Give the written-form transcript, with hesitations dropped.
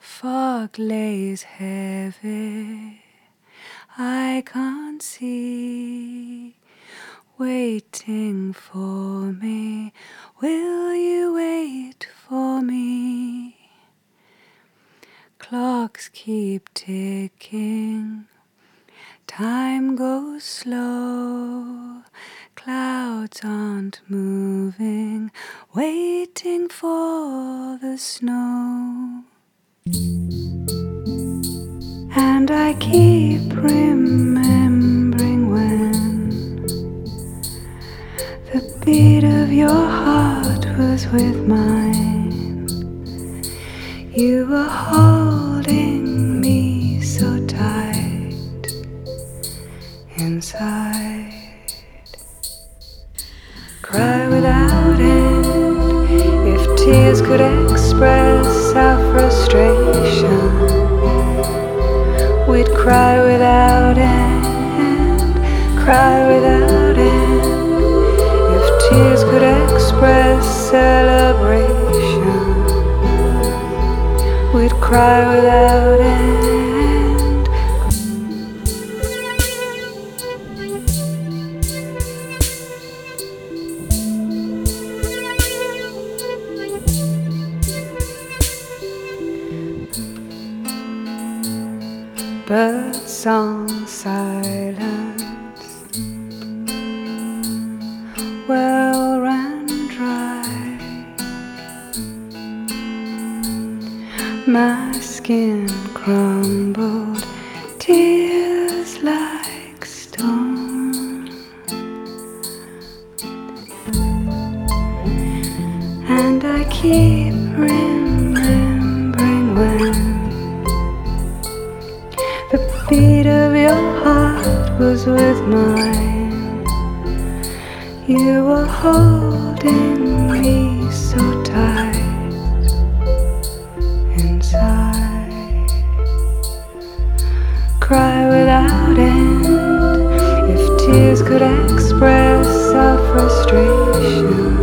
Fog lays heavy, I can't see. Waiting for me, will you wait for me? Clocks keep ticking, time goes slow. Clouds aren't moving, waiting for the snow. And I keep remembering when the beat of your heart was with mine. You were holding me so tight inside. Cry without end, if tears could express our frustration. We'd cry without end, cry without end. If tears could express celebration, we'd cry without end. Bird song silence, well ran dry. My skin crumbled, tears like stone. And I keep remembering when the beat of your heart was with mine. You were holding me so tight inside. Cry without end, if tears could express our frustration.